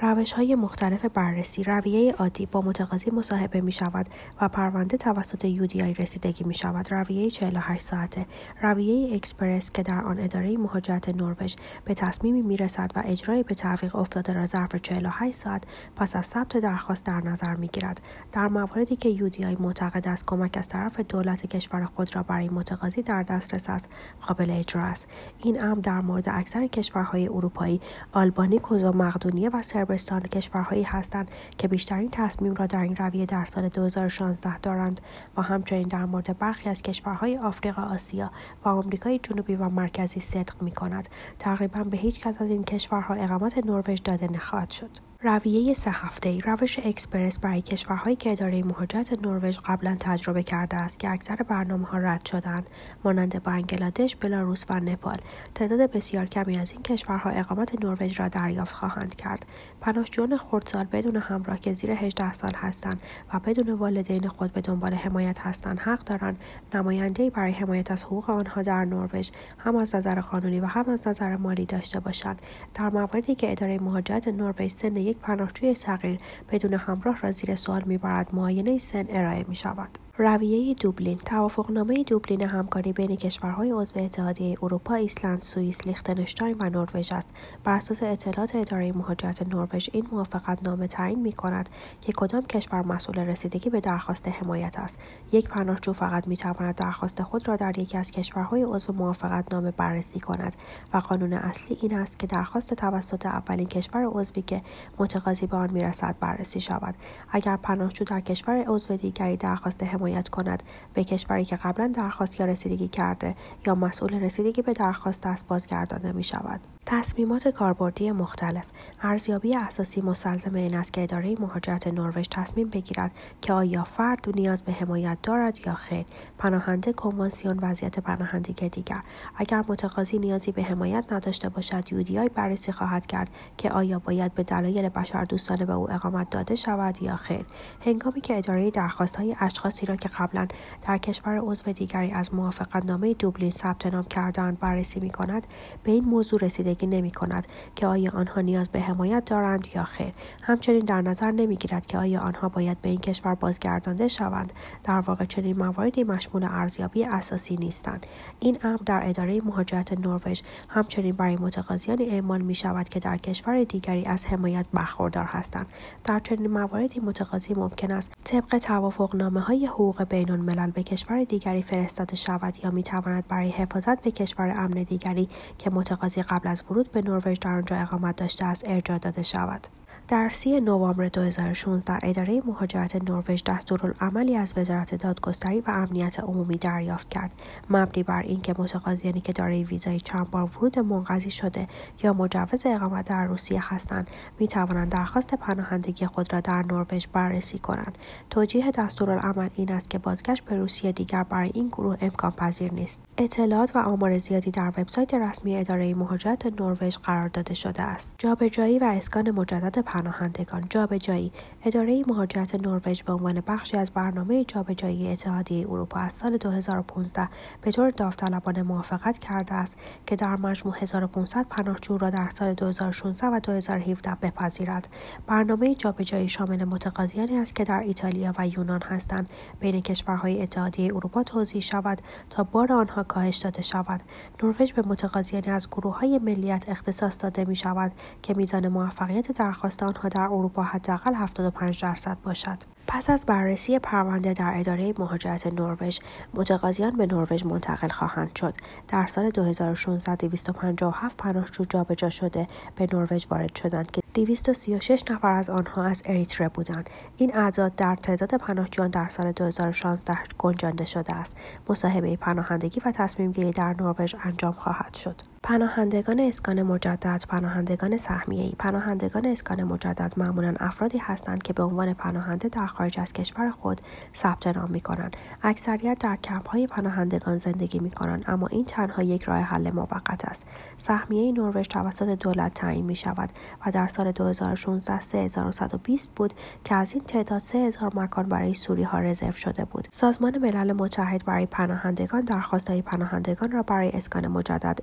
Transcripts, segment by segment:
روش‌های مختلف بررسی. رویه عادی: با متقاضی مصاحبه می‌شود و پرونده توسط UDI رسیدگی می‌شود. رویه 48 ساعته. رویه اکسپرس که در آن اداره مهاجرت نروژ به تصمیمی می‌رسد و اجرای به تعویق افتاده را ظرف 48 ساعت پس از ثبت درخواست در نظر می‌گیرد. در مواردی که UDI معتقد است کمک از طرف دولت کشور خود را برای متقاضی در دسترس است، قابل اجرا است. این امر در مورد اکثر کشورهای اروپایی، آلبانی، کوزوو، مقدونیه و صربستان کشورهایی هستند که بیشترین تصمیم را در این رویه در سال 2016 دارند و همچنین در مورد برخی از کشورهای آفریقا، آسیا و آمریکای جنوبی و مرکزی صدق می‌کند. تقریباً به هیچ کس از این کشورها اقامت نروژ داده نخواهد شد. رویه 3 هفته‌ای. روش اکسپرس برای کشورهایی که اداره مهاجرت نروژ قبلا تجربه کرده است که اکثر برنامه‌ها رد شدند، مانند بنگلادش، بلاروس و نپال. تعداد بسیار کمی از این کشورها اقامت نروژ را دریافت خواهند کرد. پناهجویان خردسال بدون همراه که زیر 18 سال هستند و بدون والدین خود به دنبال حمایت هستند، حق دارند نماینده‌ای برای حمایت از حقوق آنها در نروژ هم از نظر قانونی و هم از نظر مالی داشته باشند. در مواردی که اداره مهاجرت نروژ سن یک پناهجوی صغیر بدون همراه را زیر سوال می‌برد، معاینه سن ارائه می‌شود. رویه دوبلین. توافقنامه دوبلین همکاری بین کشورهای عضو اتحادیه اروپا، ایسلند، سوئیس، لیختنشتاین و نروژ است. بر اساس اطلاعات اداره مهاجرت نروژ، این موافقتنامه تعیین می‌کند که کدام کشور مسئول رسیدگی به درخواست حمایت است. یک پناهجو فقط می‌تواند درخواست خود را در یکی از کشورهای عضو موافقتنامه بررسی کند و قانون اصلی این است که درخواست توسط اولین کشور عضوی که متقاضی به آن می‌رسد بررسی شود. اگر پناهجو در کشور عضو دیگری درخواست حمایت کند، به کشوری که قبلا درخواست یا رسیدگی کرده یا مسئول رسیدگی به درخواست است بازگردانده می شود. تصمیمات کاربردی مختلف. ارزیابی اساسی مستلزم این است که اداره مهاجرت نروژ تصمیم بگیرد که آیا فرد نیاز به حمایت دارد یا خیر. پناهنده، کنوانسیون وضعیت پناهندگی دیگر. اگر متقاضی نیازی به حمایت نداشته باشد، UDI بررسی خواهد کرد که آیا باید به دلایل بشردوستانه به او اقامت داده شود یا خیر. هنگامی که اداره درخواست‌های اشخاصی را که قبلا در کشور عضو دیگری از موافقتنامه دوبلین ثبت نام کرده‌اند بررسی می‌کند، به این موضوع رسیدگی نمی‌کند که آیا آنها نیاز به حمایت دارند یا خیر. همچنین در نظر نمی‌گیرد که آیا آنها باید به این کشور بازگردانده شوند. در واقع چنین مواردی مشمول ارزیابی اساسی نیستند. این امر در اداره مهاجرت نروژ همچنین برای متقاضیان اعمال می‌شود که در کشور دیگری از حمایت برخوردار هستند. در چنین مواردی متقاضی ممکن است طبق توافقنامه‌های حقوق بین‌الملل به کشور دیگری فرستاده شود یا می‌تواند برای حفاظت به کشور امن دیگری که متقاضی قبل از ورود به نروژ در آنجا اقامت داشته است ارجاع داده شود. در 30 نوامبر 2016 اداره مهاجرت نروژ دستورالعملی از وزارت دادگستری و امنیت عمومی دریافت کرد، مبنی بر اینکه متقاضیانی که دارای ویزای چند بار ورود منقضی شده یا مجوز اقامت در روسیه هستند، می‌توانند درخواست پناهندگی خود را در نروژ بررسی کنند. توجیه دستورالعمل این است که بازگشت به روسیه دیگر برای این گروه امکان پذیر نیست. اطلاعات و آمار زیادی در وبسایت رسمی اداره مهاجرت نروژ قرار داده شده است. جابجایی و اسکان مجدد پناهندگان. جابجایی. اداره مهاجرت نروژ به عنوان بخشی از برنامه جابجایی اتحادیه اروپا از سال 2015 به طور داوطلبانه موافقت کرده است که در مجموع 1500 پناهجو را در سال 2016 و 2017 بپذیرد. برنامه جابجایی شامل متقاضیانی است که در ایتالیا و یونان هستند بین کشورهای اتحادیه اروپا توزیع شود تا بار آنها کاهش داده شود. نروژ به متقاضیانی از گروه‌های ملیت اختصاص داده می شود که میزان موفقیت درخواست آنها در اروپا حداقل 75% باشد. پس از بررسی پرونده در اداره مهاجرت نروژ، متقاضیان به نروژ منتقل خواهند شد. در سال 2016 257 پناهجو جابجا شده به نروژ وارد شدند که 236 نفر از آنها از اریتره بودند. این اعداد در تعداد پناهجویان در سال 2016 گنجانده شده است. مصاحبه پناهندگی و تصمیم گیری در نروژ انجام خواهد شد. پناهندگان اسکان مجدد. پناهندگان سهمیه‌ای. پناهندگان اسکان مجدد معمولاً افرادی هستند که به عنوان پناهنده در خارج از کشور خود ثبت نام می‌کنند. اکثریت در کمپ‌های پناهندگان زندگی می‌کنند، اما این تنها یک راه حل موقت است. سهمیه نروژ توسط دولت تعیین می‌شود و در سال 2016 3120 بود که از این تعداد 3000 مکان برای سوری‌ها رزرو شده بود. سازمان ملل متحد برای پناهندگان درخواست‌های پناهندگان را برای اسکان مجدد ارسال می‌کند.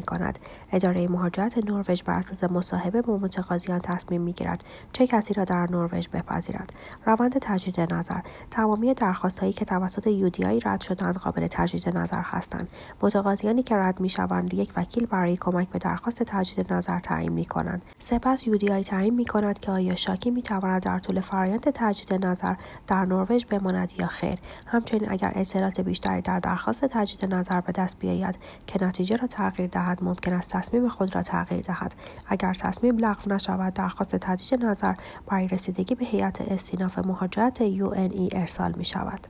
می‌کند. اداره مهاجرت نروژ بر اساس مصاحبه با متقاضیان تصمیم می‌گیرد چه کسی را در نروژ بپذیرد. روند تجدید نظر: تمامی درخواست‌هایی که توسط UDI رد شدند قابل تجدید نظر هستند. متقاضیانی که رد می‌شوند یک وکیل برای کمک به درخواست تجدید نظر تعیین می‌کنند. سپس UDI تعیین می‌کند که آیا شاکی می‌تواند در طول فرآیند تجدید نظر در نروژ بماند یا خیر. همچنین اگر اطلاعات بیشتری در درخواست تجدید نظر به دست بیاید که نتیجه را تغییر دهد، ممکن است تصمیم خود را تغییر دهد. اگر تصمیم لغو نشود، درخواست تجدید نظر برای رسیدگی به هیئت استیناف مهاجرت UNE ارسال می‌شود.